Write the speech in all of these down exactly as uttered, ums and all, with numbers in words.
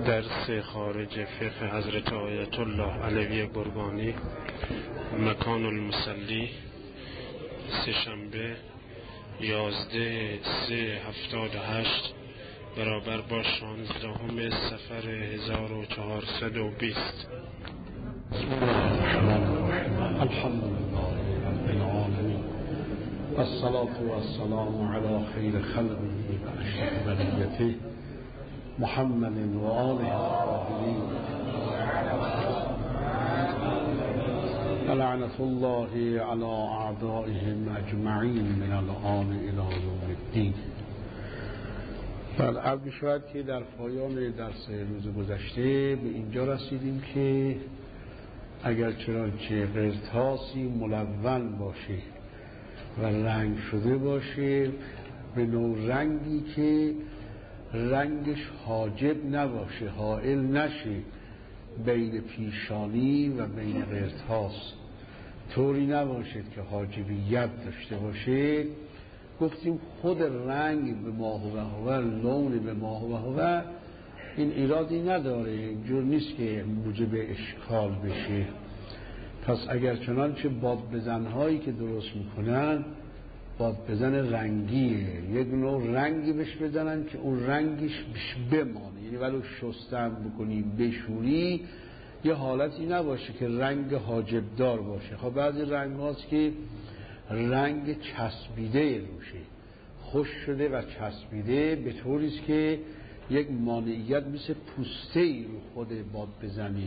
درس خارج فقه حضرت آیت الله علوی گرگانی، مکان المصلی، سه‌شنبه یازده سه هفتاد و هشت برابر با شانزدهم صفر هزار و چهارصد و بیست. الحمد لله رب العالمین والصلاة والسلام علی خیر خلقه و اشرف بریته محمد و آله الطاهرین لعنة الله علی اعدائهم اجمعین من الآن الی یوم الدین. بل عرض شود که در پایان درس روز گذشته به اینجا رسیدیم که اگر چنانچه قرطاسی ملون باشه و رنگ شده باشه به نوع رنگی که رنگش حاجب نباشه، حائل نشه بین پیشانی و بین قرطاس، طوری نباشد که حاجبیت داشته باشه، گفتیم خود رنگ به ما هو هو، لون به ما هو هو، این ایرادی نداره، اینجور نیست که موجب اشکال بشه. پس اگر چنانچه باد بزنهایی که درست میکنن باد بزن رنگیه، یک نوع رنگی بهش بزنن که اون رنگش بهش بمانه، یعنی ولو شستن بکنی بشوری یه حالتی نباشه که رنگ حاجب دار باشه. خب بعضی رنگ هاست که رنگ چسبیده روشه، خوش شده و چسبیده به طوریست که یک مانعیت مثل پوسته ای رو خود باد بزنی،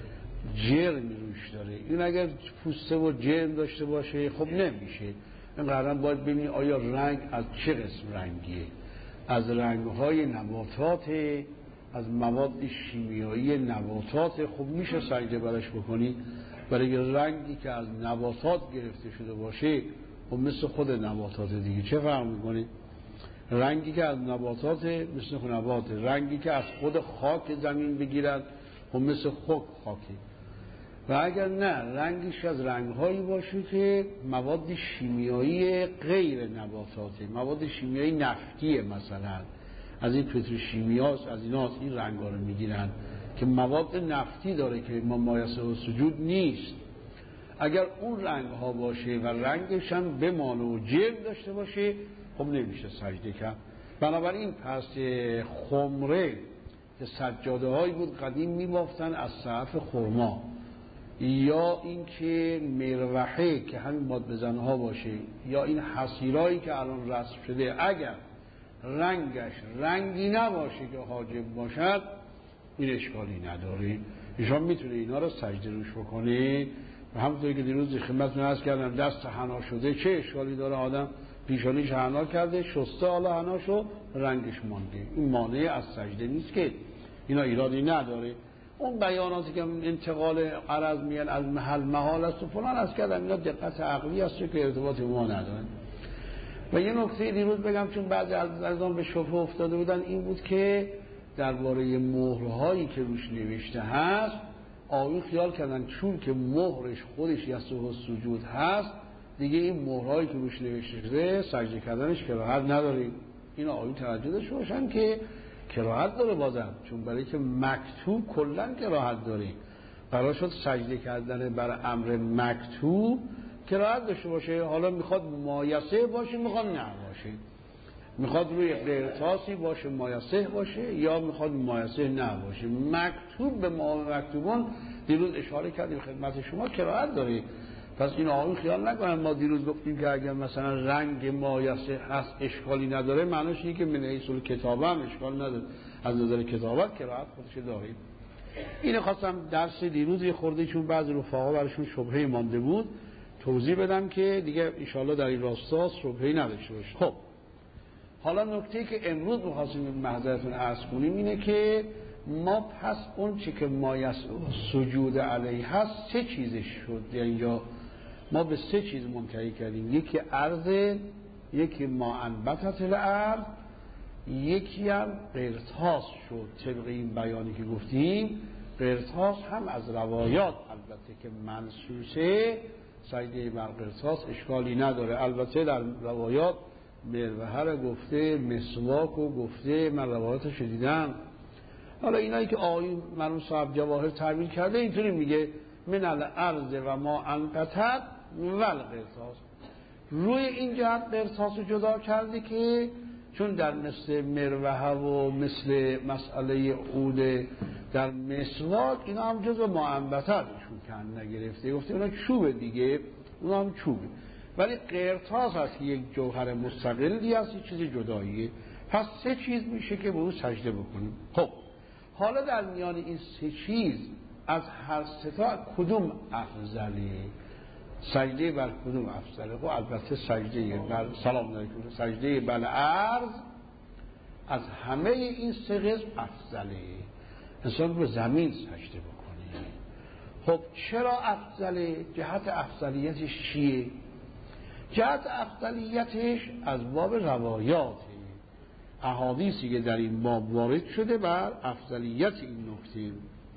جرمی روش داره. این اگر پوسته و جرم داشته باشه خب نمیشه. این قرار باید ببینی آیا رنگ از چه قسم رنگیه، از رنگهای نباتات، از مواد شیمیایی نباتات. خب میشه سجده برش بکنی، برای رنگی که از نباتات گرفته شده باشه خب مثل خود نباتات دیگه چه فرق میکنه؟ رنگی که از نباتات مثل خود نبات، رنگی که از خود خاک زمین بگیرد خب مثل خود خاکی. و اگر نه رنگش از رنگهایی باشه که مواد شیمیایی غیر نباتاته، مواد شیمیایی نفتیه، مثلا از این پتروشیمیاست، از ایناست، این رنگا رو میگیرن که مواد نفتی داره که ما مایسه و سجود نیست. اگر اون رنگ ها باشه و رنگش هم بمانه و جرم داشته باشه خب نمیشه سجده کرد. بنابراین پس خمره که سجاده هایی بود قدیم میبافتن از صحف خرما، یا اینکه مروحه که همین باد بزنها باشه، یا این حصیرایی که الان رسم شده، اگر رنگش رنگی نباشه که حاجب باشد این اشکالی نداره، ایشان میتونه اینا رو سجده روش بکنه. و همونطوری که دیروز خدمتتون عرض کردم دست حنا شده چه اشکالی داره؟ آدم پیشانیش حنا کرده، شسته حالا حناشو، رنگش مانده، این مانع از سجده نیست که، اینا ایرادی نداره. اون بیاناتی که انتقال عرض میان از محل محال است و فلان از کردم، اینا دقت عقلی است که ارتباط ما نداره. و یه نکته دیروز بگم چون بعضی از عزیزان به شبهه افتاده بودن، این بود که درباره مهرهایی که روش نوشته هست آیون خیال کردن چون که مهرش خودش یسوع سجود هست دیگه این مهرهایی که روش نوشته شده سجده کردنش کراهت نداره. این آیون توجه داشته باشن که کراهت داره بازم، چون برای که مکتوب کلن کراهت داره، قرار شد سجده کردن بر امر مکتوب کراهت داشته باشه. حالا میخواد مایسه باشه میخواد نه باشه، میخواد روی قرطاسی باشه مایسه باشه یا میخواد مایسه نه باشه. مکتوب به ما مکتوبان دیروز اشاره کردیم خدمت شما کراهت داره. پس این آقایون خیال نکنن ما دیروز گفتیم که اگر مثلا رنگ مایسه هست اشکالی نداره، معنیش اینه که من حیث الکتابه هم اشکال نداره، از نظر کتابت کراهت خودش داره. اینو خواستم درس دیروز یه خورده چون بعضی رفقا براشون شبهه مانده بود توضیح بدم که دیگه انشاءالله در این راستا شبهه‌ای نداشته باشه. خب حالا نکته‌ای که امروز می‌خواستیم محضرتون عرض کنیم اینه که ما پس اون چی که مایس سجود علیه هست چه چیزش شد؟ یعنی یا ما به سه چیز منتهی کردیم، یکی عرض، یکی ما انبتت الارض، یکی هم قرطاس شد. طبق این بیانی که گفتیم قرطاس هم از روایات البته که منصوصه سجده بر قرطاس اشکالی نداره. البته در روایات مروحه گفته، مسواک رو گفته، من روایاتش دیدم، حالا اینایی که آقای مرحوم صاحب جواهر تعبیر کرده اینطوری میگه من الارض و ما انقطت والقرطاس. روی این جهت قرطاس رو جدا کرده که چون در مثل مروحه و مثل مسئله عود در مسواک اینا هم جزو معنبتت ایشون کن نگرفته، گفته اونا چوبه دیگه، اونا هم چوبه، ولی قرطاس هست که یک جوهر مستقلی هست، یک چیز جداییه. پس سه چیز میشه که به اون سجده بکنیم. خب حالا در میان این سه چیز از هر سه تا کدوم افضله؟ سجده بر کدوم افضله؟ خب البته سجده بر سلام علیکم، سجده بر عرض از همه این سه قسم افضله. انسان به زمین سجده بکنه. خب چرا افضله؟ جهت افضلیتش چیه؟ جهت افضلیتش از باب روایات احادیثی که در این باب وارد شده بر افضلیت این نکته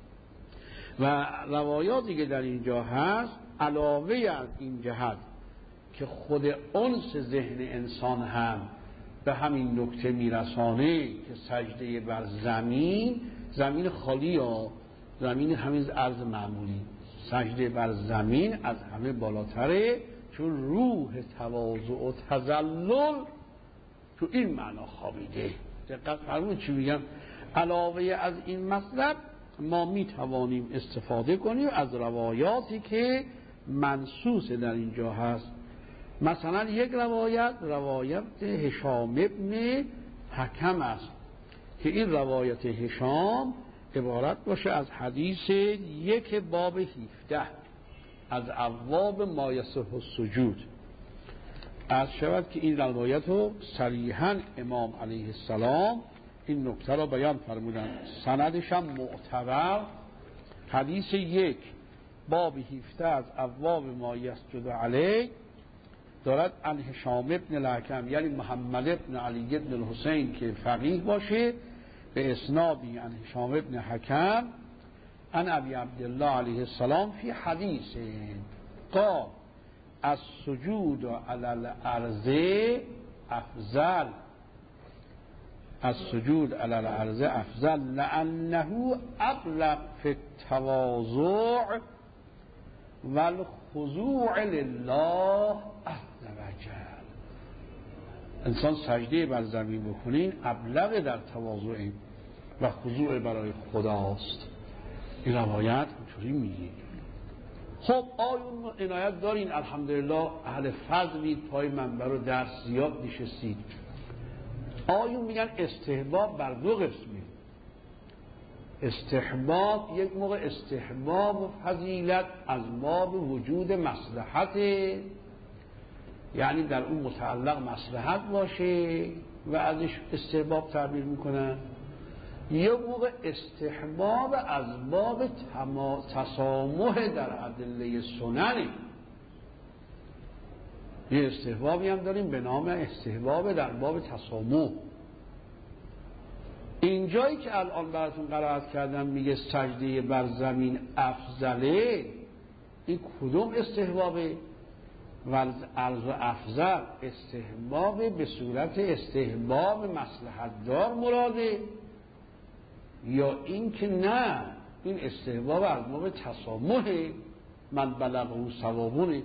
و روایاتی که در اینجا هست، علاوه از این جهت که خود انس ذهن انسان هم به همین نکته میرسانه که سجده بر زمین، زمین خالی یا زمین همین عرض معمولی، سجده بر زمین از همه بالاتره، چون روح تواضع و تذلل تو این معنا خوابیده. دقت فرمون چی میگم؟ علاوه از این مطلب ما میتوانیم استفاده کنیم از روایاتی که منصوص در اینجا هست. مثلا یک روایت، روایت هشام ابن حکم است که این روایت هشام عبارت باشه از حدیث یک باب هفده از ابواب ما یصح السجود. از شود که این روایت رو صریحاً امام علیه السلام این نکته را بیان فرمودن، سندش هم معتبر. حدیث یک باب هفده از ابواب ما یسجد علیه دارد عن هشام ابن الحکم، یعنی محمد ابن علی ابن الحسین که فقیه باشه، به اسنادی عن هشام ابن حکم عن ابی عبدالله علیه السلام فی حدیث قال السجود علی الارض افضل، السجود علی الارض افضل لانه ابلغ فی التواضع والخضوع لله عز وجل. انسان سجده بر زمین بکنین ابلغ در تواضع و خضوع برای خداست. این روایت اینطوری میگه. خب آیون عنایت دارین الحمدلله، اهل فضلید، پای منبر و درس زیاد نشستید. آیون میگن استحباب بر دو قسمه. استحباب یک موقع استحباب و فضیلت از باب وجود مصلحت، یعنی در اون متعلق مصلحت باشه و ازش استحباب تعبیر میکنن. یه موقع استحباب از باب تسامح در ادله سننه. یه استحبابی هم داریم به نام استحباب در باب تسامح. اینجایی که الان براتون قرائت کردم میگه سجده بر زمین افضله، این کدوم استحبابه؟ والارض افضل استحباب به صورت استحباب مصلحت دار مراده، یا این که نه این استحباب از باب تسامح من بلغه ثوابونه.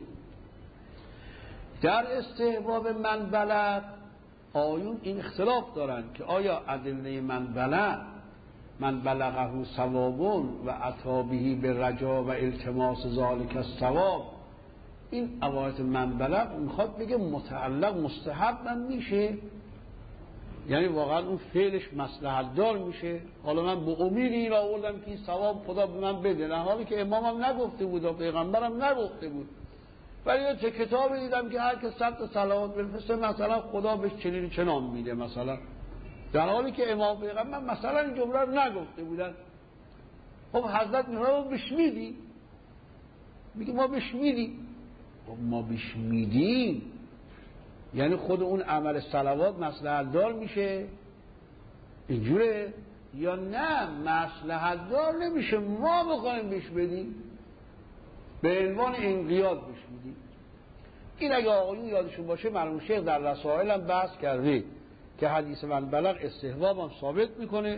در استحباب من بلغ آیون این اختلاف دارن که آیا ادله من بلغ من بلغه ثوابون و عطابهی به رجا و التماس ذالک الثواب، این عبارت من بلغ میخواد بگه متعلق مستحب من میشه، یعنی واقعا اون فعلش مصلحت دار میشه. حالا من به امید این آوردم که این ثواب خدا به من بده، نه حالی که امامم نگفته بود و پیغمبرم نگفته بود، ولی یه چه کتابی دیدم که هر که صد صلوات بفرسته مثلا خدا بهش چنین چنان میده، مثلا در حالی که امام پیغمبر مثلا این جمله رو نگفته بودن. خب حضرت میگه ما بهش میدی، میگه ما بهش میدیم. خب ما بهش میدیم یعنی خود اون عمل صلوات مصلحت دار میشه اینجوره، یا نه مصلحت دار نمیشه، ما بخوایم بهش بدیم به عنوان انقیاد بهش میدیم. این اگه آقایون یادشون باشه مرحوم شیخ در رسائل هم بحث کرده که حدیث من بلغ استحباب هم ثابت میکنه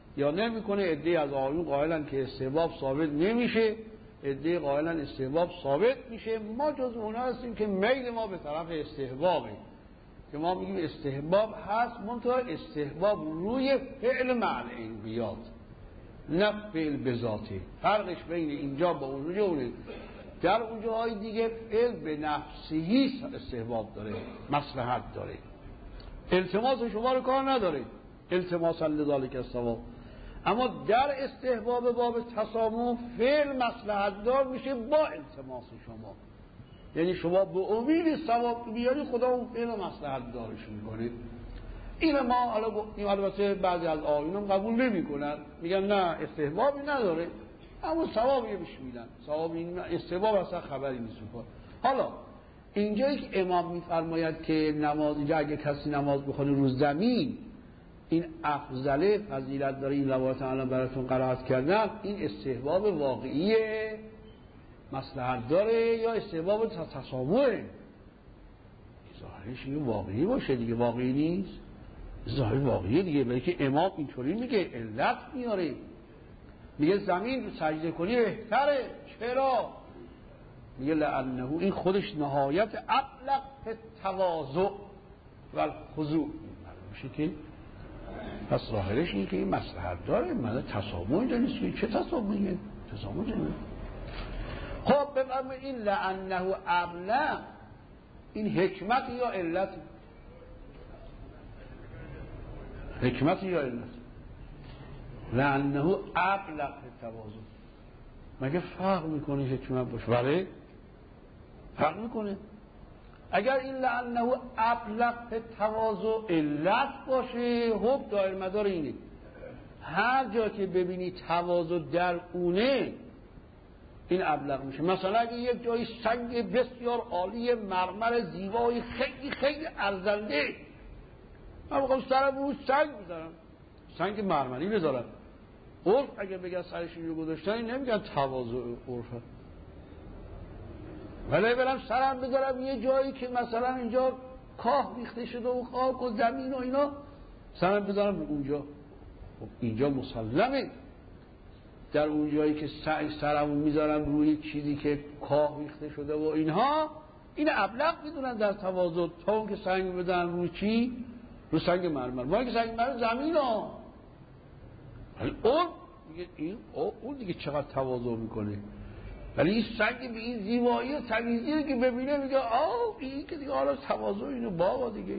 یا نمیکنه. عده‌ای از آقایون قائلن که استحباب ثابت نمیشه، عده‌ای قائلن استحباب ثابت میشه. ما جز اونها هستیم که میل ما به طرف استحبابه، که ما میگیم استحباب هست، منتها استحباب روی فعل مع الانقیاد، نه فعل بذاته. فرقش بین اینجا با اونجا اونه. در اونجاهای دیگه فعل به نفسهی استحباب داره، مصلحت داره، التماس شما رو کار نداره، التماس لذالک الثواب. اما در استحباب باب تسامح فعل مصلحت دار میشه با التماس شما، یعنی شما به امید ثواب بیاری خدا اون فعل مصلحت دارش میکنه. این ما حالا گفتیم، البته بعضی از آیون قبول نمیکنن، میگن نه استحبابی نداره، اما ثوابی بهش میدن، ثوابی استحباب اصلا خبری نیست. حالا اینجایی که امام میفرماید که نماز، اینجا اگه کسی نماز بخونه رو زمین این افضل فضیلت داره، این روایت الان براتون قرائت کردم، این استحباب واقعیه مصلحت داره یا استحباب تسامحه؟ ظاهرش این واقعی باشه دیگه، واقعی نیست، ظاهر واقعیه دیگه. بلکه امام اینطوری میگه، علت میاره، میگه زمین رو سجده کنی بهتره. چرا؟ میگه لانه، این خودش نهایت ابلغ تواضع و خضوع میشه، که پس ظاهرش این که این مصلحت داره. من تسامح دانست چه تسامحیه؟ تسامح دانست. خب بفرمه این لانه ابلغ، این حکمت یا علت؟ حکمت یا علت؟ لانه ابلغ تواضع. مگه فرق میکنه حکمت باشه؟ بله فرق میکنه. اگر این لانه ابلغ تواضع علت باشه، خب دایر مدار اینه، هر جا که ببینی تواضع در اونه این ابلغ میشه. مثلا اگه یک جایی سنگ بسیار عالی، مرمر زیبایی خیلی خیلی ارزنده، من بخوام سرم رو سنگ بذارم، سنگ مرمری بذارم، عرف اگه بگن سرشون رو گذاشتن نمیگن تواضع عرفه. ولی برم سرم بذارم یه جایی که مثلا اینجا کاه ریخته شده و خاک و زمین و اینا، سرم بذارم اونجا، خب اینجا مسلمه. در اون جایی که سرمو میذارم روی چیزی که کاه ریخته شده و اینها، این ابلغ میدونن در تواضع تا اون که سنگ بدن روی چی؟ رو سنگ مرمر. ما که سنگ مرمر زمین ها، ولی اون میگه این اون دیگه چقدر تواضع میکنه. ولی این سنگ به این زیبایی و تمیزی که ببینه میگه آه این که دیگه حالا تواضع اینو بابا دیگه.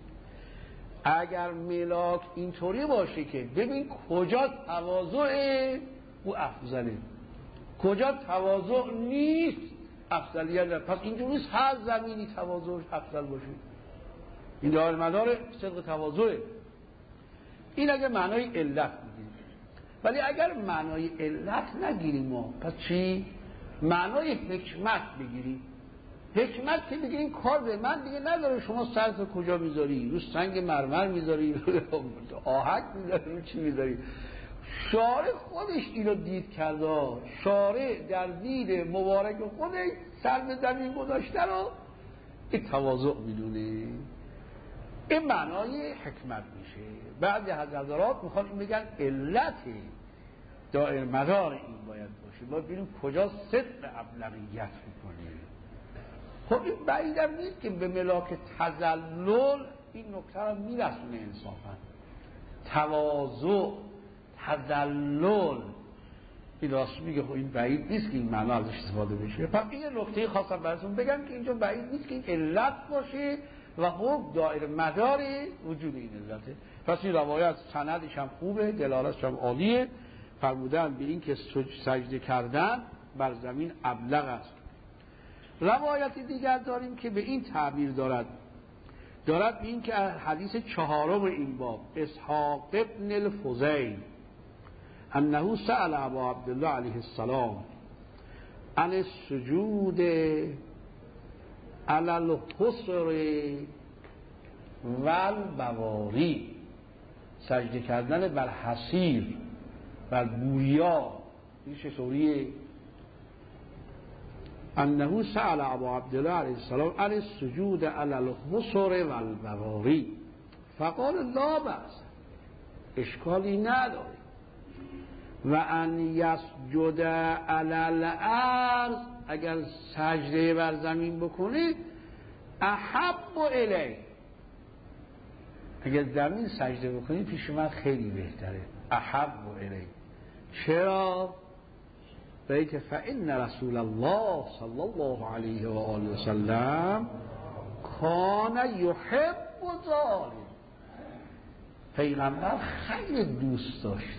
اگر ملاک اینطوری باشه که ببین کجا تواضعه او افضله، کجا تواضع نیست افضلیت نه، پس اینجوری نیست هر زمینی تواضعش افضل باشه. این دار مدار صدق تواضعه. این اگر معنای علت میگیریم. ولی اگر معنای علت نگیریم ما، پس چی؟ معنای حکمت بگیریم. حکمت که بگیریم کار به من دیگه نداره شما سرت کجا میذاری، رو سنگ مرمر میذاری، رو آهک میذاری، رو چی میذاری. شارع خودش اینو دید کرده، شارع در دید مبارک خودش سر به زمین گذاشته رو این تواضع میدونه. این معنای حکمت میشه. بعضی حضرات میخوان این بگن علت دائر مدار این باید باشه، باید ببینیم کجا صدق ابلغیت میکنه. خب این بعیدم نیست که به ملاک تذلل این نکته رو میرسونه انصافا. تواضع، تذلل، این راست میگه. خب این بعید نیست که این معنا ازش استفاده بشه. پس این نکته خاصم براتون بگم که اینجا بعید نیست که این علت باشه و خب دائره مدار وجود این علته. پس این روایت سندش هم خوبه، دلالتش هم عالیه. فرمودن به این که سجده کردن بر زمین ابلغ است. روایت دیگر داریم که به این تعبیر دارد دارد به این که حدیث چهارم این باب، اسحاق ابن الفضیل انه سأل ابا عبدالله علیه السلام عن السجود علی الحصر والبواری، سجده کردن بر حصیر، بر بوریا. این چطوریه؟ انه سأل ابا عبدالله علیه السلام عن السجود علی الحصر والبواری فقال لا بأس، اشکالی نداره. و ان یسجد علی الارض، اگر سجده بر زمین بکنه احب الی، اگر زمین سجده بکنی پیش من خیلی بهتره. احب الی. چرا؟ برای که فإن رسول الله صلی الله علیه و آله و سلم کان یحب ذلک، پیغمبر خیلی دوست داشت،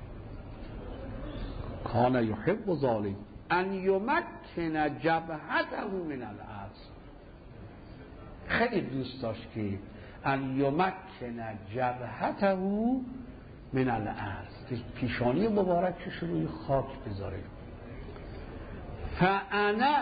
کان یحب ذلک ان یمکن جبهته من الارض، خیلی دوست داشت که ان یمکن جبهته من الارض، پیشانی مبارکش روی خاک بذاره. فانا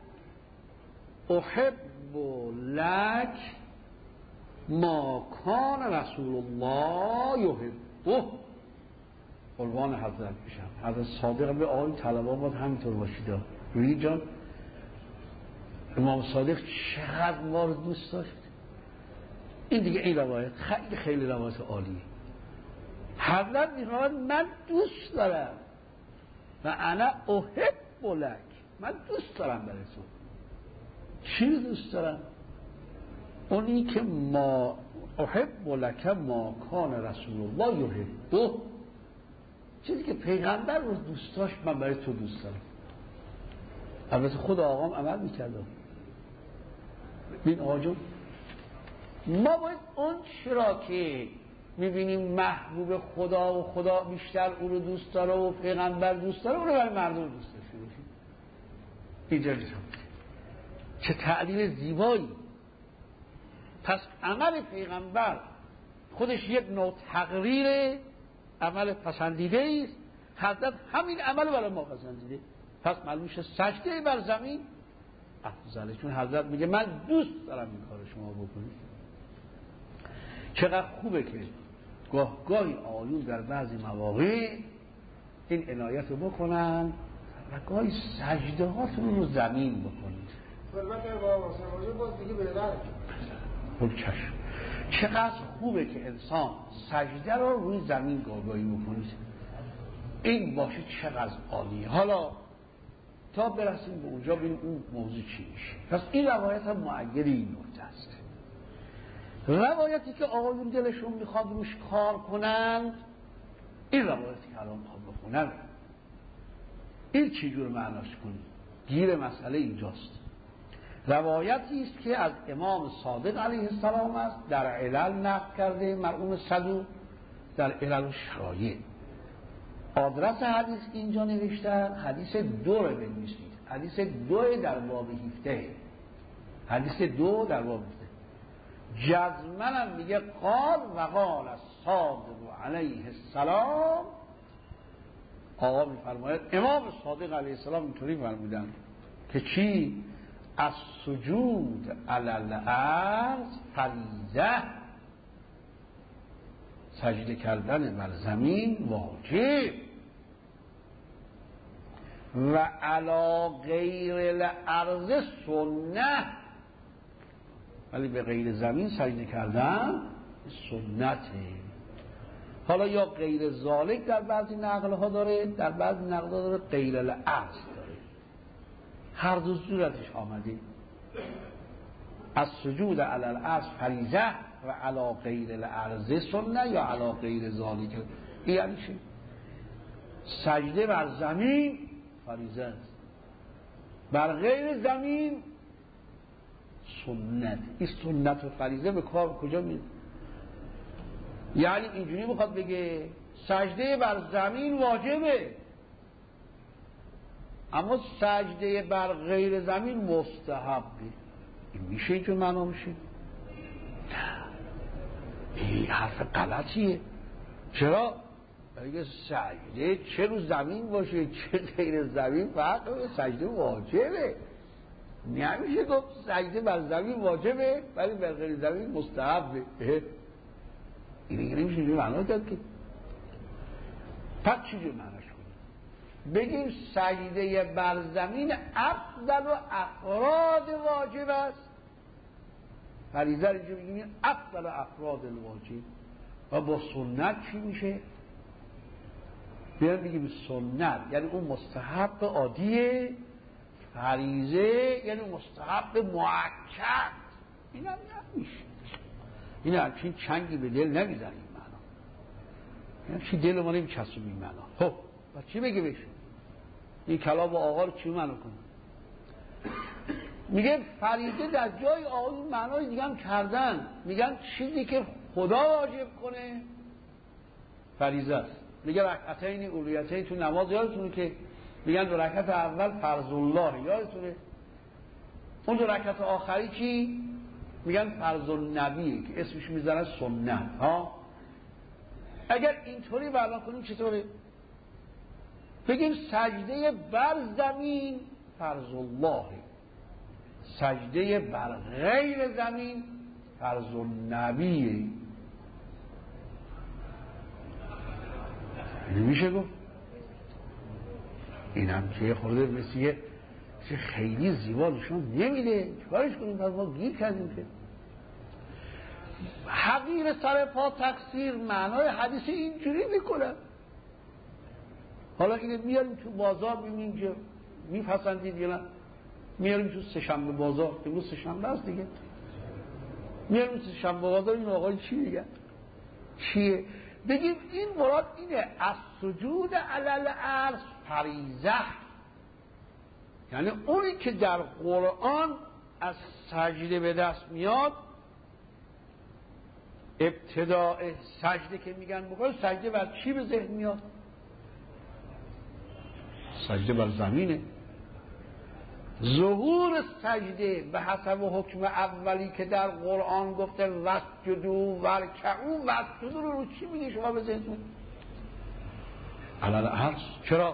احب لک ما کان رسول الله یحبه، عنوان حضرت میشم. حضرت صادق به آن طلبا باید همینطور باشید. روی جان امام صادق چقدر ما رو دوست داشت. این دیگه این روایت خیلی خیلی روایت عالیه. حضرت میفرماید من دوست دارم و انا احب لک، من دوست دارم برای تو. چی دوست دارم؟ اونی که ما احب لک ما کان رسول الله یحبه، چیزی که پیغمبر رو دوست داشت من برای تو دوست دارم. البته خود آقام عمل میکرد. ببین آقا جون، ما باید اون چرا که میبینیم محبوب خدا و خدا بیشتر او رو دوست داره و پیغمبر دوست داره، اون رو برای مردم دوست داشته باشیم. اینجا میتونم چه تعلیم زیبایی. پس عمل پیغمبر خودش یک نوع تقریر عمل پسندیده است. حضرت همین عمل برای ما پسندیده، پس معلوم میشه سجده بر زمین افضله، چون حضرت میگه من دوست دارم این کار شما بکنید. چقدر خوبه که گاه گاهی آیون در بعضی مواقع این عنایت رو بکنن و گاهی سجده هاتون رو زمین بکنید. خب چشم، چقدر خوبه که انسان سجده رو روی زمین گاهی بکنید. این باشه چقدر عالیه. حالا تا برسیم به اونجا ببینیم اون موضوع چی میشه. پس این روایت هم مؤید این نکته است. روایتی که آقایون دلشون میخواد روش کار کنند، این روایتی که الان میخواد بخونن، این چی جور معناش کنید؟ گیر مسئله اینجاست. روایتی است که از امام صادق علیه السلام است، در علل نقل کرده مرحوم صدوق، در علل و شرایع. آدرس حدیث اینجا نوشتن، حدیث دو رو بنویسید، حدیث دو در باب هفده، حدیث دو در باب هفده. جزمنم میگه قال و قال الصادق علیه السلام، آقا میفرماید امام صادق علیه السلام اینطوری فرمودن که چی؟ از سجود علی الارض فریضه، سجده کردن بر زمین واجب، و علی غیر الارض سنت، ولی به غیر زمین سجده کردن سنته. حالا یا غیر ذالک در بعضی نقل ها داره، در بعضی نقل ها داره غیر الارض داره. هر دو صورتش آمده. از سجود علی الارض فریضه و علی غیر الارض سنت یا علی غیر ذالک. این یعنی چی؟ سجده بر زمین فریضه است، بر غیر زمین سنت. این سنت و فریضه به کار کجا میاد؟ یعنی اینجوری میخواد بگه سجده بر زمین واجبه، اما سجده بر غیر زمین مستحبه. این میشه اینجور معنا میشه؟ این حرف غلطیه. چرا؟ اگه سجده چه رو زمین باشه چه غیر زمین فرق سجده واجبه. نمیشه گفت سجده بر زمین واجبه ولی بر غیر زمین مستحبه. این دیگه نمیشه اینجور معنا داد که. پس چیزی معناش کنیم؟ بگیم سجده بر زمین افضل و افراد واجب است. فریضه رو اینجا بگیم افضل و افراد الواجب. و با سنت چی میشه؟ بیان بگیم سنت یعنی اون مستحب عادیه، فریضه یعنی مستحب مؤکد. این هم نمیشه، این همچین چنگی به دل نمیزنیم معنا، این همچین دل ما نمیچسبیم این معنا. خب و چی بگه بشه این کلام آقا رو چی معنا کنه؟ میگه فریضه در جای آقا این معنای دیگه هم کردن، میگن چیزی که خدا واجب کنه فریضه است. میگه رکعتین اولیتین تو نماز یادتونه که میگن دو رکعت اول فرض الله، یادتونه اون دو رکعت آخری چی؟ میگن فرض النبی که اسمش میذارن سنت ها. اگر اینطوری بیان کنیم چطوره؟ بگیم سجده بر زمین فرض الله، سجده بر غیر زمین فرض النبی. نمیشه گفت اینم که خورده مثل چه خیلی زیبا نشون نمیده، چکارش کنیم؟ پس ما گیر کردیم که حقیر سر پا تقصیر معنای حدیث اینجوری میکنن. حالا اینه میاریم تو بازار ببینیم که میپسندید یا نه، میاریم تو سه‌شنبه بازار، امروز سه‌شنبه است دیگه، میاریم تو سه‌شنبه بازار این آقای چی میگن؟ چیه؟ بگیم این مراد اینه از سجود علی الارض فریضه، یعنی اونی که در قرآن از سجده به دست میاد، ابتداء سجده که میگن بکنه، سجده بر چی به ذهن میاد؟ سجده بر زمینه. ظهور سجده به حسب حکم اولی که در قرآن گفته وسجدوا ورکعوا، وسجدوا رو چی میگه شما به ذهنتون؟ علی الارض. چرا؟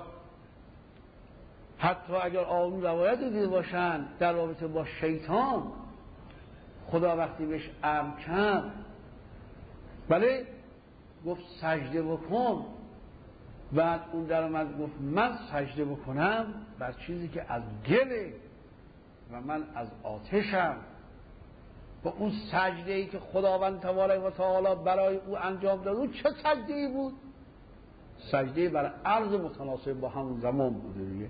حتی اگر آن روایت دیده باشن در رابطه با شیطان، خدا وقتی بهش امر کرد بله گفت سجده بکن، بعد اون در اومد گفت من سجده بکنم بر چیزی که از گله و من از آتشم. با اون سجده ای که خداوند تبارک و تعالی برای او انجام داد، اون چه سجده ای بود؟ سجده بر عرض متناسب با همون زمان بوده دیگه.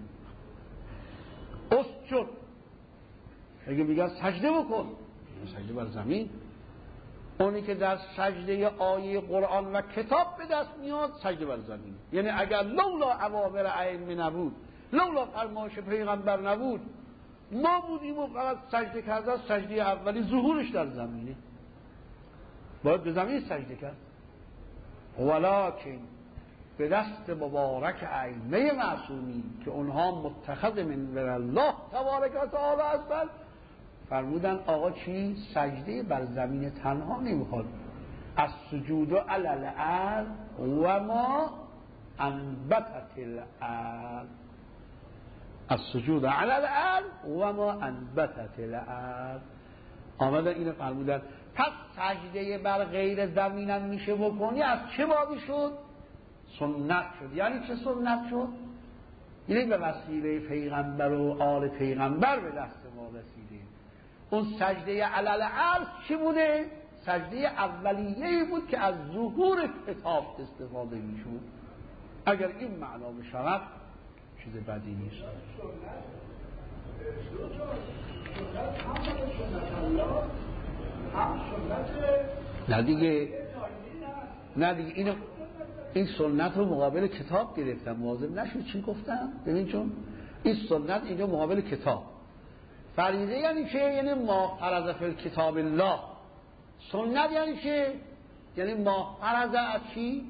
اسجد، اگه میگن سجده بکن، سجده بر زمین. اونی که در سجده آیه قرآن و کتاب به دست میاد سجده بر زمین، یعنی اگر لولا اوامر ائمه نبود، لولا فرمایش پیغمبر نبود، ما بودیم و فقط سجده کرده، سجده اولی ظهورش در زمینه، باید به زمین سجده کرد. ولکن به دست مبارک ائمه معصومین که اونها متخذ من الله تبارک و تعالی هستند، فرمودن آقا چی؟ سجده بر زمین تنها نمیخواد، از سجود علی الارض و ما انبتت الارض، از سجود علی الارض و ما انبتت الارض. آمدن اینو فرمودن پس سجده بر غیر زمینم میشه بکنی، از چه بابی شد؟ سنت شد. یعنی چه سنت شد؟ یعنی به وسیله پیغمبر و آل پیغمبر به دست ما رسیده. اون سجده علی الارض چی بوده؟ سجده اولیه‌ای بود که از ظهور کتاب استفاده میشود. اگر این معنا بشود چیز بدی نیست. نه دیگه، نه دیگه اینو این سنت رو مقابل کتاب گرفتم، مواظب نشید چی گفتم. ببین چون این سنت اینجا مقابل کتاب، فریضه یعنی چه؟ یعنی ما فرض فی کتاب الله. سنت یعنی چه؟ یعنی ما فرض از چی؟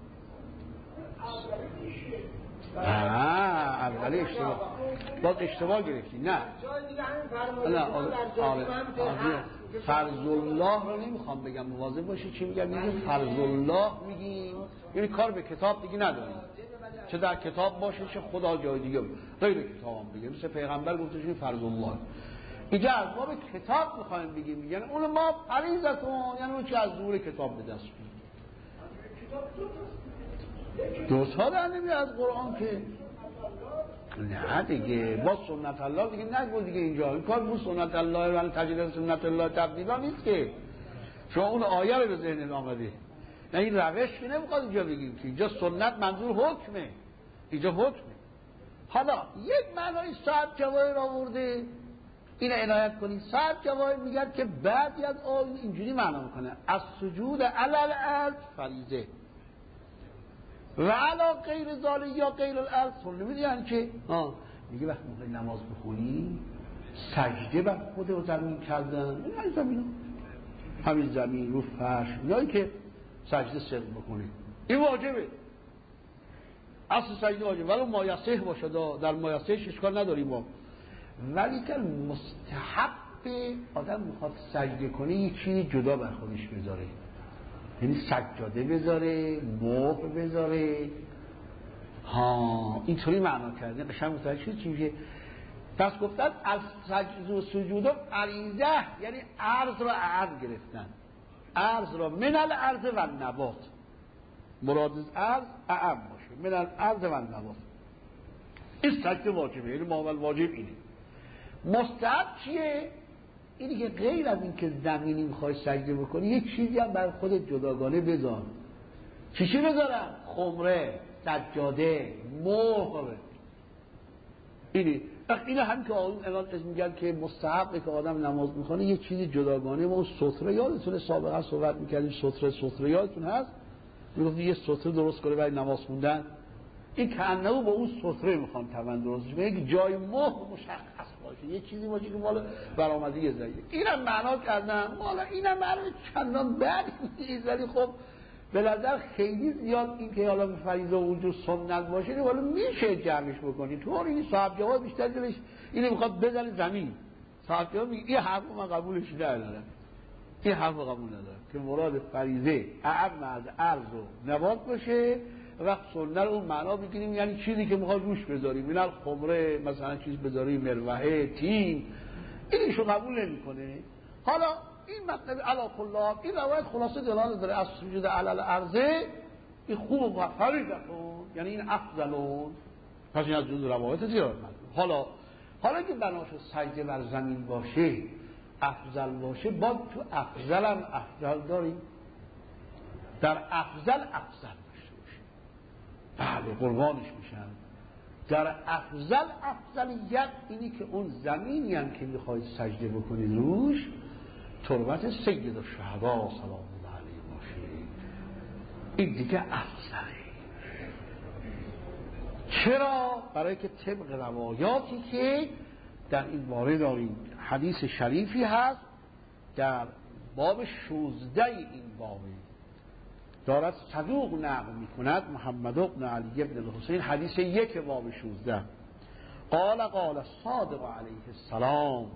نه اولی اشتباه، باز اشتباه گرفتی. نه نه فرض الله رو نمیخوام بگم، مواظب باشی چی میگم. میگیم فرض الله میگیم یعنی کار به کتاب دیگه نداریم، چه در کتاب باشه چه خدا جای دیگه غیر کتاب هم بگیم. مثل پیغمبر گفتش این فرض الله. اینجا از ما به کتاب میخوایم بگیم، یعنی اون ما فریضتون، یعنی اون چه از ظهور کتاب به دست میاد. دو تا در نمیاد از قرآن که نه دیگه، با سنت الله دیگه نگو دیگه. اینجا این کار بود سنت الله و تجدید سنت الله تبدیلا نیست که شما اون آیه رو به ذهن آمده. نه این روش که نمیخواد اینجا بگیم که اینجا سنت منظور حکمه، اینجا حکمه. حالا یک معنای صاحب جواهر آورده، این عنایت کنید. صاحب جواهر میگن که بعضی از آیین اینجوری معنا میکنه از سجود علی الارض فریضه و علا غیر ذالک یا غیر الارض سنت. نمیدونن که ها میگه وقتی موقع نماز بخونی سجده بر خود و زمین کردن، این زمین همین زمین رو فرش اینایی که سجده سر بکنی این واجبه، اصل سجده واجبه، ولی مایسه باشه، در مایسهش اشکال نداریم ما. ولی که مستحب آدم میخواد سجده کنه یه چیزی جدا بر خودش بذاره، یعنی سجاده بذاره، مهر بذاره. ها اینطوری معنا کرده قشنگ متوجه شد چی میشه. پس گفتن از سجد و سجود عریضه یعنی عرض را عرض گرفتن، عرض را من الارض و النبات، مراد از عرض اعم باشه، من الارض و النبات. این سجده واجبه، یعنی ماول واجب اینه. مستحب چیه؟ اینی که غیر از این که زمینی میخوای سجده بکنی یه چیزی هم بر خودت جداگانه بذار. چی چی بذارم؟ خمره، سجاده، مهر. اینی اینه هم که آقایون الان اسم میگن که مستحبه که آدم نماز میخونه یه چیزی جداگانه. ما اون ستره یادتونه سابقا صحبت میکردیم، ستره ستره یادتون هست میگفت یه ستره درست کنه برای نماز خوندن. این کانه با اون ستره میخوان توان درستش کنه، یک جای مهر مشخص باشه، یه چیزی باشه که مال برآمدگی زایه. اینم معنا کردن، مالا اینم معنا چندان بد نیست، ولی خب به نظر خیلی زیاد این که حالا به فریضه و وجود سنت باشه ولی میشه جمعش بکنی. تو این صاحب جواب بیشتر دلش اینو میخواد بزنه زمین. صاحب جواب میگه این حرف من قبولش ندارم، این حرف قبول ندارم که مراد فریضه اعم از عرض و نبات باشه. وقت سنت اون معنا بگیریم یعنی چیزی که میخواد روش بذاریم، من خمره مثلا چیز بذاری، مروحه، تین، اینشو قبول نمیکنه. حالا این مطلب علا کلاب این روایت خلاصه دلالت داره از سجود علی الارض، این خوب و فریضه کن، یعنی این افضلون. پس این از جز روایت زیاد. حالا حالا که بناش سجده بر زمین باشه افضل باشه، با تو افضل هم افضل داریم، در افضل افضل باشه باشه بله قربانش میشن. در افضل افضلیت اینی که اون زمینی هم که میخواید سجده بکنید روش تربت سید الشهدا سلام الله علیه باشه، این دیگه افضله. چرا؟ برای که طبق روایاتی که در این باره داریم، حدیث شریفی هست در باب شوزده این بابه دارد صدوق نقل می کند محمد ابن علی ابن الحسین، حدیث یک باب شوزده. قال قال الصادق علیه السلام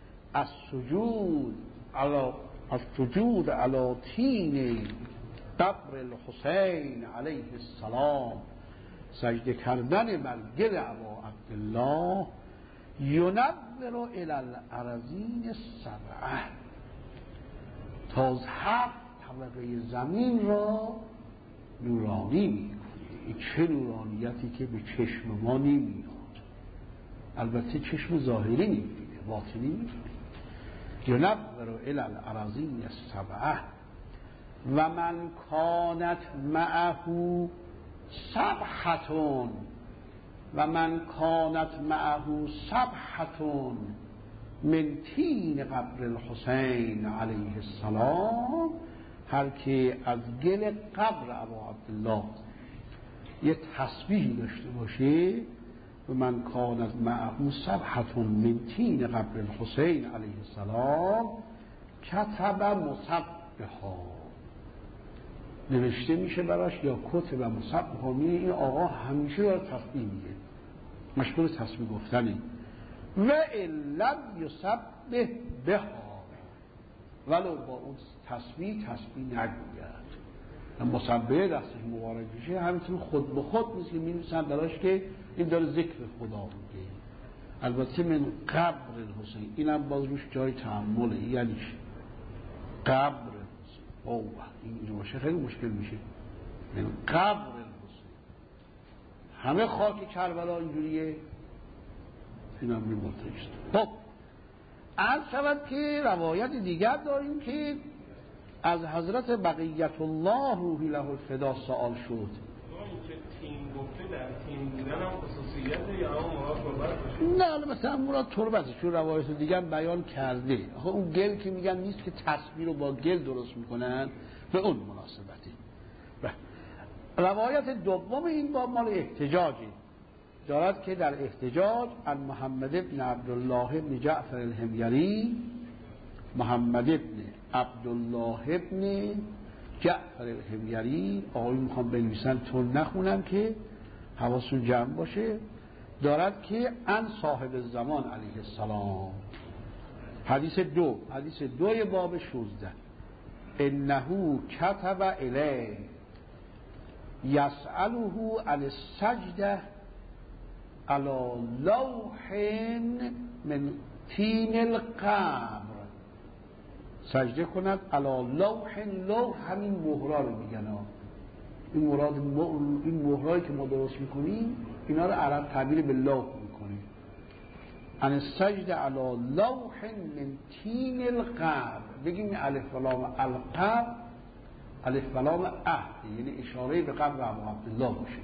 السجود علی السجود علی تین قبر الحسین علیه السلام، سجده کردن بر گل ابا عبدالله ینور الی الارضین السبعه، تا از هفت طبقه زمین را نورانی میکنه. این چه نورانیتی که به چشم ما نمیاد، البته چشم ظاهری نمیبینه، باطنی میبینه. ینور الی الارضین السبعه و من کانت معه سبحتون و من کانت معه سبحتون من تین قبر الحسین علیه السلام، هر که از گل قبر ابا عبدالله یه تسبیح داشته باشه، و من کانت معه سبحتون من تین قبر الحسین علیه السلام کتب مصبحا، نوشته میشه براش، یا کتب مصبحا، میگه این آقا همیشه داره تسبیح میگه، مشغول تسبیح گفتنه. و علم یسبح بها، ولو با اون تسبیح تسبیح نگوید. مصبح دستش مبارک میشه، همینطور خود به خود مثل می‌نویسن براش که این داره ذکر خدا میگه. البته من قبر الحسین، اینم باز روش جای تأمله، یعنی قبر الحسین، اوه این باشه خیلی مشکل میشه. من قبر الحسین، همه خاک کربلا اینجوریه، اینم می‌مونتشت. خب عرض شود که روایت دیگر داریم که از حضرت بقیت الله روحی له الفدا سوال شد این که تیم گفته در تیم بودن هم خصوصیت یا هم مراد تربت باشه؟ نه مثلا مراد تربته، چون روایت دیگر بیان کرده. آخه اون گل که میگن نیست که تصویر رو با گل درست میکنن، به اون مناسبتی. روایت دوم این باب مال احتجاجی دارد که در احتجاج عن محمد ابن عبدالله ابن جعفر الحمیری، محمد ابن عبدالله ابن جعفر الحمیری، آقایی میخوام بنویسن تون نخونم که حواسون جمع باشه، دارد که ان صاحب الزمان علیه السلام، حدیث دو، حدیث دوی باب شوزده، انهو کتب الیه یسأله عن السجده علی لوح من طین القبر، سجده کند علی لوح، لوح همین مهرا رو میگن ها. این مراد این مهرایی که ما درست میکنیم اینا رو عرب تعبیر به لوح میکنیم. عن السجده علی لوح من طین القبر، بگیم الف و لام القبر، الف و لام عهد، یعنی اشاره به قبر ابو عبدالله باشه.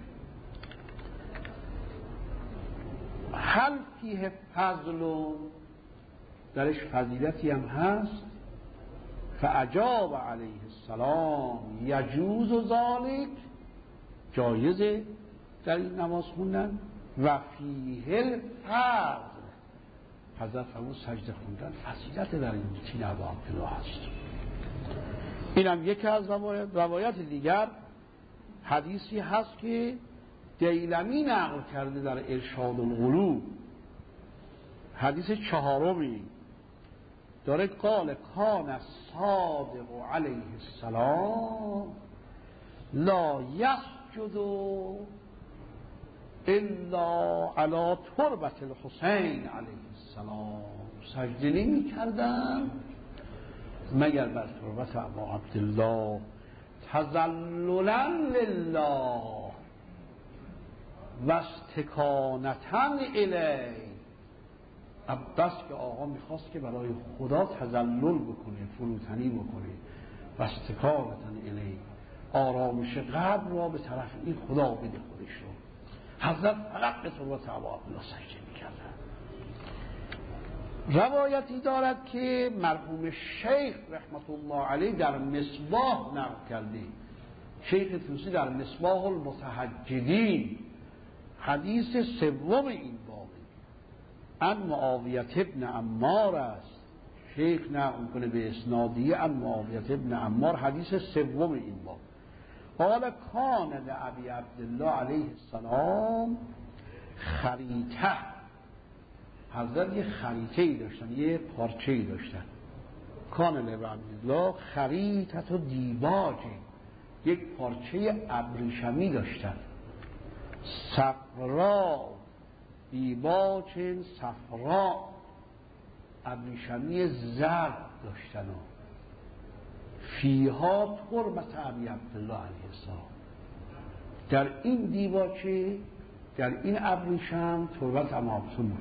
هل فیه فضل، درش فضیلتی هم هست. فاجاب علیه السلام یجوز ذلک، جایزه در این نماز خوندن. و فیه الفضل، حضرت فرمود سجده خوندن فضیلت در این تین ابو عبدالله هست. اینم یکی از روایت. روایت دیگر حدیثی هست که دیلمی نقل کرده در ارشاد القلوب، حدیث چهارمی داره، قال کان الصادق علیه السلام لا یسجد الا علی تربة الحسین علیه السلام، سجده نمی کردن مگر بر تربت ابو عبدالله، تذللا لله و استکانتا الیه. عباس که آقا میخواست که برای خدا تذلل بکنه، فروتنی بکنه، و استکانتا الیه، آرامش قلب را به طرف این خدا بده خودش رو. حضرت فقط به تربت ابو عبدالله سجده میکردن. روایتی دارد که مرحوم شیخ رحمت الله علیه در مصباح نقل کرده، شیخ توسی در مصباح المتهجدین، حدیث سوم این باب، ان معاویه ابن عمار است، شیخ نقل کنه به اسنادی ان معاویه ابن عمار، حدیث سوم این باب. قال کان لابی عبدالله علیه السلام خریطه، حضرت یه خریطه‌ای داشتن، یه پارچه‌ای داشتن. کان لابی عبدالله خریطه و دیباجه، یک پارچه ابریشمی داشتن. صفرا دیباج صفرا، ابریشمی زرد داشتن. فیها تربت ابی عبدالله علیه السلام، در این دیباچه، در این ابریشم تربت ابو عبدالله.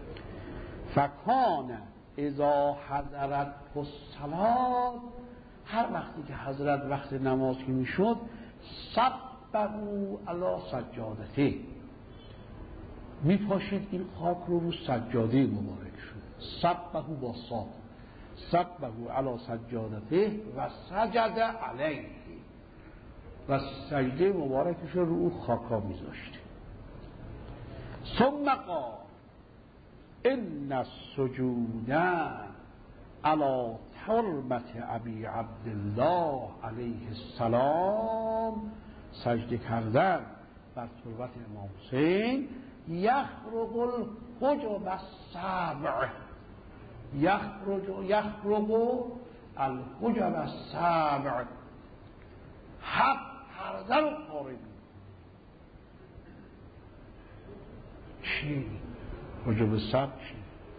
فکان اذا حضرت الصلاة، هر وقتی که حضرت وقت نماز که میشد، صبه علی سجادته، میپاشید این خاک رو رو سجاده مبارک شد، صبه با صاد، صبه علی سجادته و سجد علیه، و سجده مبارکش رو رو خاکا میذاشت. ثم قال ان السجود علی تربت ابی عبدالله علیه السلام، سجده کردن بر تربت امام حسین، یخرج الحجب السبع، یخرج یخرج الحجب السبع، هفت پرده رو پاره. چی؟ حجب سبع چی؟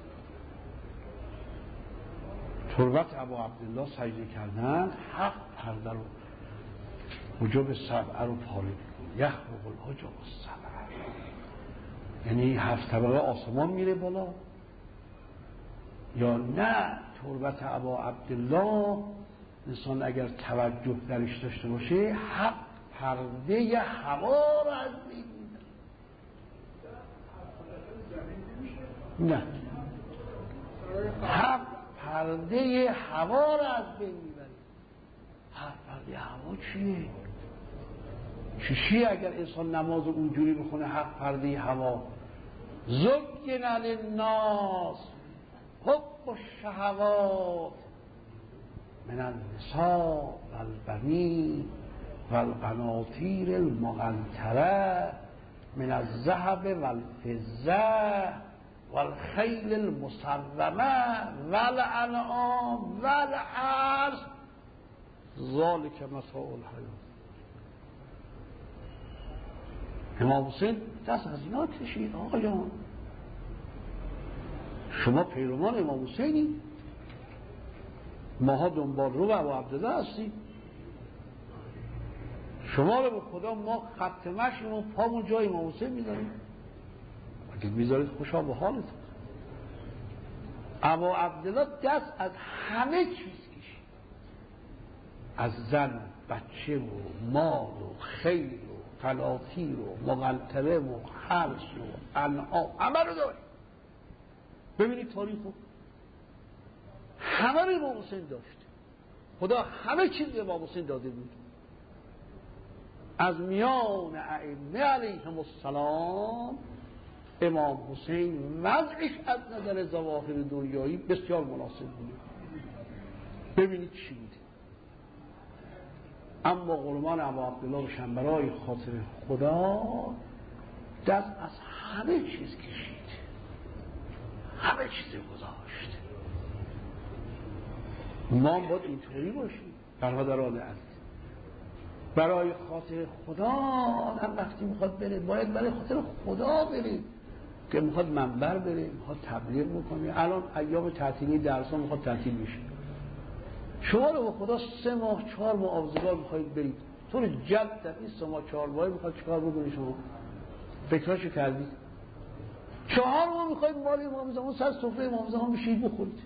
تربت ابو عبدالله سجده کردن، هفت پرده رو، حجب سبع رو پاره میکنه. یخرج الحجب السبع، یعنی هفت طبقه آسمان میره بالا، یا نه تربت ابا عبدالله انسان اگر توجه درش داشته باشه حق پرده هوا را از بین میبره. نه حق پرده هوا را از بین میبره. حق پرده هوا چیه؟ چیه اگر انسان نماز اونجوری بخونه حق پرده هوا؟ زین للناس حب الشهوات من النساء والبنین والقناطیر المقنطره من الذهب والفضه والخیل المسومه والانعام والحرث ذلک متاع الحیات. امام حسین دست از اینا کشید. آقا جان شما پیروان امام حسینی، ماها دنبال رو ابو عبدالله هستیم. شما رو به خدا ما خط مشیم و پامون جای امام حسین میذاریم. اگه میذارید خوشا به حالتون. ابو عبدالله دست از همه چیز کشید، از زن و بچه و مال و خیل و قناطیر و مقنطره و حرث و انعام همه رو داشت. ببینید تاریخو همه رو امام حسین داشت. خدا همه چیز به امام حسین داده بود. از میان ائمه علیهم السلام امام حسین وضعش از نظر ظواهر دنیایی بسیار مناسب بود. ببینید چی بود. اما قربان ابو عبدالله بشن برای خاطر خدا دست از همه چیز کشید، همه چیز گذاشت. ما باید اینطوری باشیم برادران عزیز. برای خاطر خدا هم وقتی میخواد بره باید برای خاطر خدا بره، که میخواد منبر بره، میخواد تبلیغ بکنه. الان ایام تعطیلی درس‌ها میخواد تعطیل بشه. شما رو به خدا سه ماه چهار ماه آوزگار میخواید برید، طور جد در این سه ماه چهار ماه میخواد چیکار بکنید؟ شما فکراشو کردید؟ چهار ماه میخواید مال امام زمان سر سفره امام زمان بشید بخورید.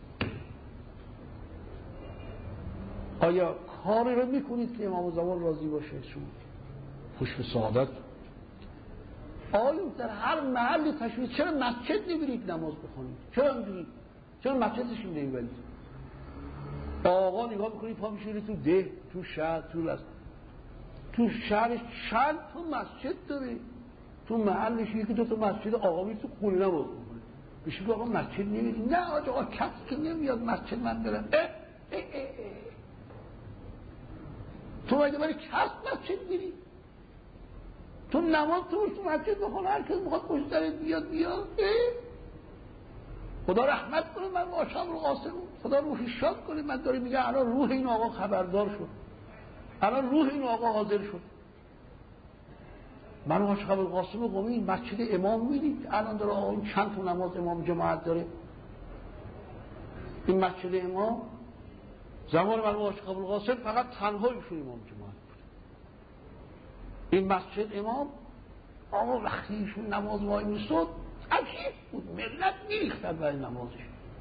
آیا کاری رو میکنید که امام زمان راضی باشه؟ شما خوش به سعادت. آیا در هر محلی تشویق چرا مسجد نمیرید نماز بخونید؟ چرا نمیرید؟ چرا مسجدش نمیبرید؟ آقا نگاه میکنید پا میشید تو ده، تو شهر، تو لست. تو شهرش چند تا مسجد داره، تو محلش یکی دو تا مسجد. آقا میره تو خونه نماز بخونه. میشه آقا مسجد نمیرید؟ نه آقا کسی که نمیاد مسجد من برم. اه اه اه اه. تو مگه برای کس مسجد میری؟ تو نماز تو تو مسجد بخون، هر کس میخواد پشت درت بیاد بیاد. خدا رحمت کنه من باشم رو قاسم، خدا روحی شاد کنه. من داره میگه الان روح این آقا خبردار شد، الان روح این آقا حاضر شد. من عاشق ابوالقاسم قمی مسجد امام میدید الان داره آقا چند تا نماز امام جماعت داره. این مسجد امام زمان من عاشق ابوالقاسم فقط تنها ایشون امام جماعت بود. این مسجد امام آقا وقتی ایشون نماز وای میستد عجیب بود، ملت میریختن برای نمازش.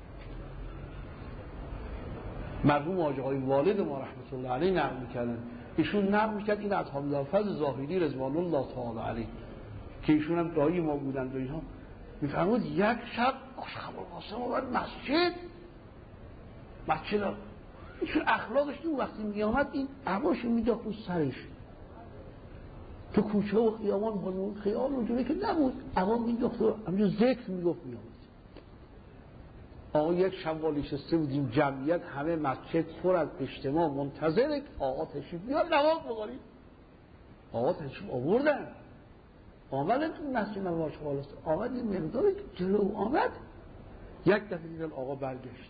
مرحوم حاجی آقای والد ما رحمت الله علیه نقل میکردن، ایشون نقل میکرد این از حامد الفضل ظاهری رضوان الله تعالی علیه که ایشون هم دایی ما بودن و اینها، میفرمود یک شب عاشق ابوالقاسم اومد مسجد مسجد ایشون اخلاقش تو وقتی میامد این عباشو میداخت رو سرش تو کوچه و خیابان بانون خیال اونجوری که نبود، عبا میداخت و همجور ذکر میگفت میامد. آقا یک شب نشسته بودیم جمعیت همه مسجد پر از اجتماع منتظر آقا تشریف بیاد نماز بخونیم. آقا تشریف آوردن آمدن تو مسجد نماز خالص، آمد این مقداری که جلو آمد یک دفعه دیدن آقا برگشت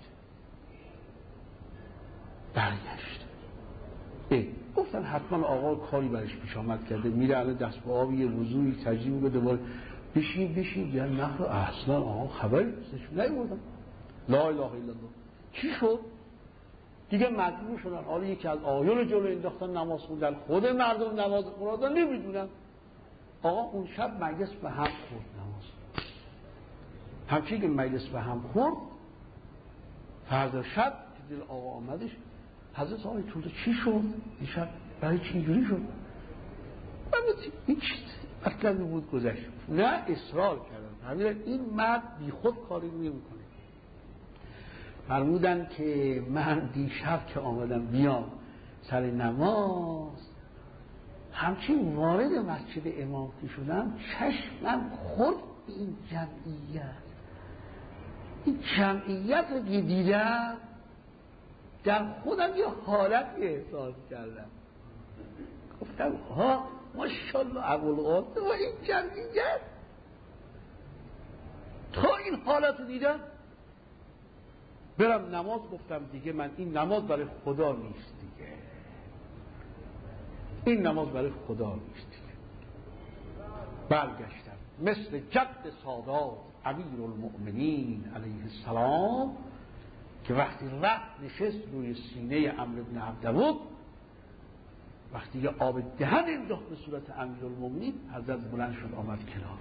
برگشت اه. گفتن حتما آقا کاری برش پیش آمد کرده، میره الان دست به آب یه وضوعی تجربه بده دوباره بشین بشین یا نه اصلا آقا خبری نیستش نیوردن. لا اله الا الله. چی شد؟ دیگه مجبور شدن حالا یکی از آیون جلو انداختن نماز خوندن، خود مردم نماز خوندن نمیدونن. آقا اون شب مجلس به هم خورد نماز. همچنین که مجلس به هم خورد فردا شب که دل آقا آمدش حضرت آقای توده چی شد؟ دیشب برای چی اینجوری شد؟ من این چیز مطلبی بود گذشت. نه اصرار کردن همین این مرد بی خود کاری نمی‌کنه. فرمودن که من دیشب که آمدم بیام سر نماز همچین وارد مسجد امام که شدم چشمم خورد به این جمعیت. این جمعیت رو که دیدم در خودم یه حالت احساس کردم. گفتم ها ماشاءالله ابوالقاسم و این جمعیت تا این حالت رو دیدم برم نماز. گفتم دیگه من این نماز برای خدا نیست دیگه، این نماز برای خدا نیست دیگه. برگشتم مثل جد سادات امیرالمؤمنین علیه السلام که وقتی رفت نشست روی سینه عمرو بن عبدود، وقتی یه آب دهن انداخت به صورت امیرالمؤمنین، حضرت بلند شد آمد کنار.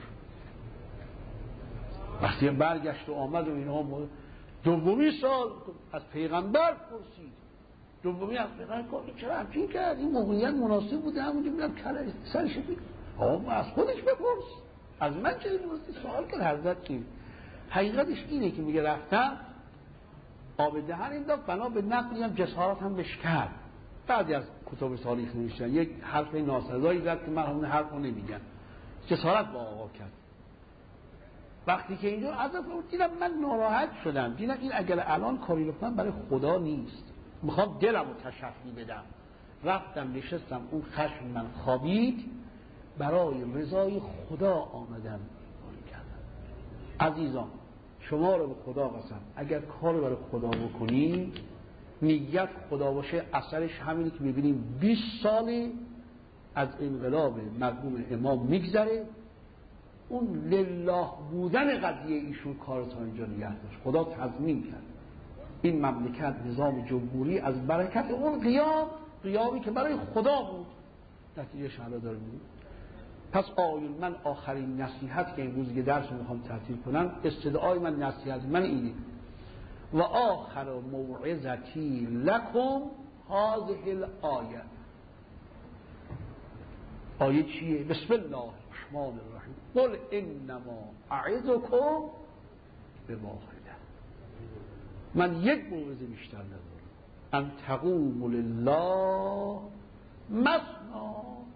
وقتی برگشت و آمد و اینها دومی سال از پیغمبر پرسید، دومی از پیغمبر گفت چرا همچین کرد؟ این موقعیت مناسب بوده همونجا میرم کلش سرش بگیر. آقا از خودش بپرس، از من چه می‌پرسی؟ سوال کرد حضرت. این حقیقتش اینه که میگه رفتم آب دهن انداخت، بنا به نقلی هم جسارت هم بهش کرد. بعضی از کتاب تاریخ نوشتن یک حرف ناسزایی زد که من همون حرف رو نمیگم، جسارت با آقا کرد. وقتی که اینجا حضرت دیدم من ناراحت شدم، دیدم این اگر الان کاری رو کنم برای خدا نیست، میخوام دلم رو تشفی بدم. رفتم نشستم، اون خشم من خوابید، برای رضای خدا آمدم کردم. عزیزان شما رو به خدا قسم اگر کار برای خدا بکنی، نیت خدا باشه، اثرش همینه که میبینیم بیست سالی از انقلاب مرحوم امام میگذره، اون لله بودن قضیه ایشون کار تا اینجا نگه داشت. خدا تضمین کرد این مملکت نظام جمهوری از برکت اون قیام، قیامی که برای خدا بود، نتیجه شهلا داره بود. پس آیون من آخرین نصیحت که امروز یه درس میخوام تعطیل کنم، استدعای من نصیحت من اینه: و آخر موعظتی لکم هذه الآیه. آیه چیه؟ بسم الله الرحمن الرحیم قل انما اعظکم بواحده. من یک موعظه بیشتر ندارم، ان تقوموا لله مثنا.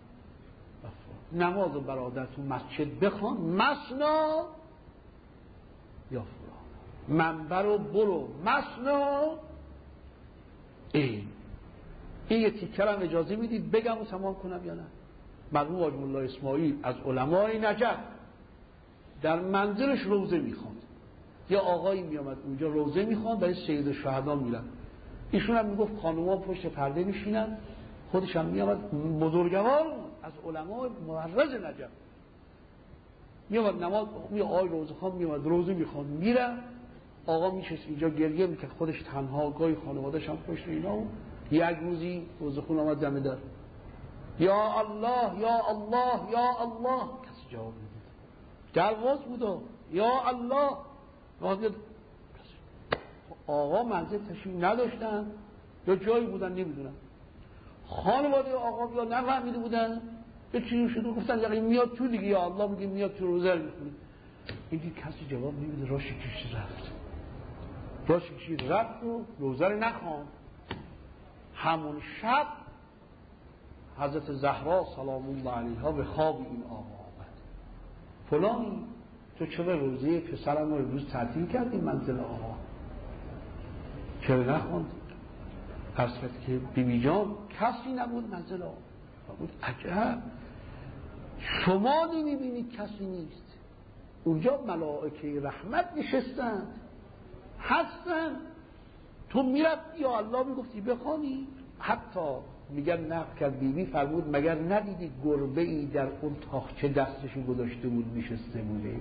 نماز برادرتون مسجد بخوان مثنا یا فرا، منبر و برو مثنا. این این یه تیکرم اجازه میدید بگم و تمام کنم یا نه؟ مرحوم حاج الله اسماعیل از علمای نجف در منزلش روزه میخواند، یا آقایی میامد اونجا روزه میخواند، برای سید الشهدا میرن. ایشون هم میگفت خانوما پشت پرده میشینن، خودش هم میامد، بزرگوار از علمای معرض نجف میامد نماز می آقای روزه خوان میامد روزه میخواند میره، آقا میشست اینجا گریه میکرد خودش تنها، گاهی خانواده‌اش هم پشت اینا. یک روزی روزه خون آمد دم در، یا الله یا الله یا الله، کسی جواب نمیداد، درواز بود یا الله راضی. آقا منزل تشریف نداشتن یا جایی بودن نمیدونم، خانواده آقا یا نفهمیده بودن یه چیزی شده، گفتن یعنی میاد تو دیگه، یا الله میگه میاد تو، روزه میخونه. این دیگه کسی جواب نمیده، راش کشید رفت، راش کشید رفت و روزه رو نخواند. همون شب حضرت زهرا سلام الله علیها به خواب این آقا آمد: فلانی تو چرا روزه پسرم رو امروز تعطیل کردی منزل آقا، چرا نخوند؟ پس که بیبی جان کسی نبود منزل آقا بود. عجب، شما نمیبینید کسی نیست، اونجا ملائکه رحمت نشستند هستن، تو میرفتی یا الله میگفتی بخوانی. حتی میگن نقل کرد بیبی فرمود مگر ندیدی گربه ای در اون تاخچه دستشو گذاشته بود نشسته بوده،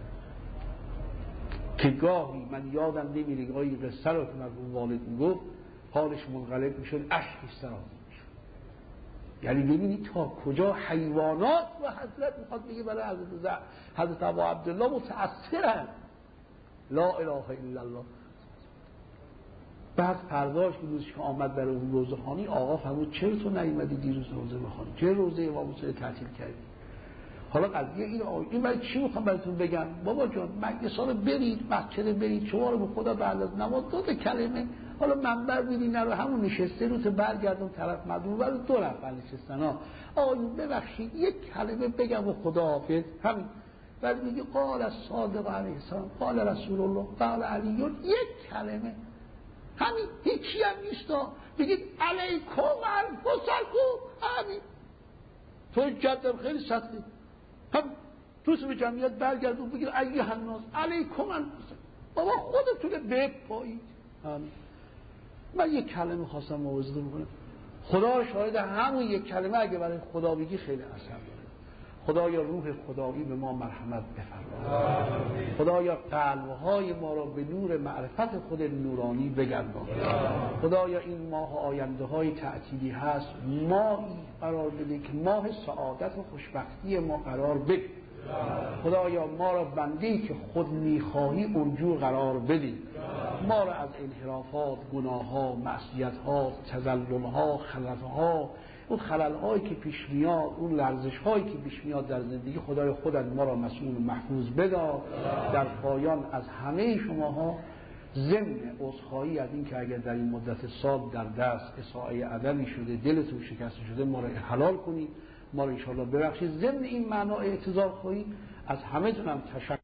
که گاهی من یادم نمیره گاهی قصه رو که مرحوم والد میگفت حالش منقلب میشد، اشکش سرازیر میشد. یعنی ببینید تا کجا حیوانات و حضرت میخواد بگه برای حضرت حضرت ابا عبدالله متأثرن. لا اله الا الله. بعد فرداش که روزش که آمد برای اون روزه خوانی، آقا فرمود چرا تو نیومدی دیروز روزه بخوانی؟ چرا روزه امام حسین تعطیل کردی؟ حالا قضیه این آقا این برای چی میخوام براتون بگم؟ بابا جان مجلس ها رو برید، مسجد برید، شما رو به خدا بعد از نماز دو تا کلمه، حالا منبر میری نرو، همون نشسته رو تو برگردون طرف مردم برای دو نفر نشستن ها، آقایون ببخشید یک کلمه بگم و خداحافظ، همین. بعد میگه قال الصادق علیه السلام قال رسول الله قال علیون، یک کلمه همین، هیچی هم نیست. بگید علیکم انفسکم، همین. تو جدم خیلی سخته، هم توس به جمعیت برگردون بگید ایها الناس علیکم انفسکم، بابا خودتونه بپایید. من یک کلمه خواستم موعظه بکنم، خدا شاهد همون یک کلمه اگه برای خدا بگی خیلی اثر داره. خدایا روح خدایی به ما مرحمت بفرما، خدایا قلب‌های ما را به نور معرفت خود نورانی بگردان، خدایا این ماه آینده های تعطیلی هست ماهی قرار بده که ماه سعادت و خوشبختی ما قرار بده. خدایا ما را بنده‌ای که خود میخواهی اونجور قرار بده، ما را از انحرافات، گناه‌ها، معصیت‌ها، تزلل‌ها، خلل‌ها، اون خلل‌هایی که پیش میاد، اون لرزش‌هایی که پیش میاد در زندگی، خدای خودت ما را مسئول و محفوظ بدار. در پایان از همه شماها ضمن عذرخواهی از این که اگر در این مدت سال در دست اساءه ادبی شده، دلتون شکسته شده، ما را حلال کنید، ما را ان شاءالله ببخشید. ضمن این معنا اعتذار خواهی از همه تونم تشکر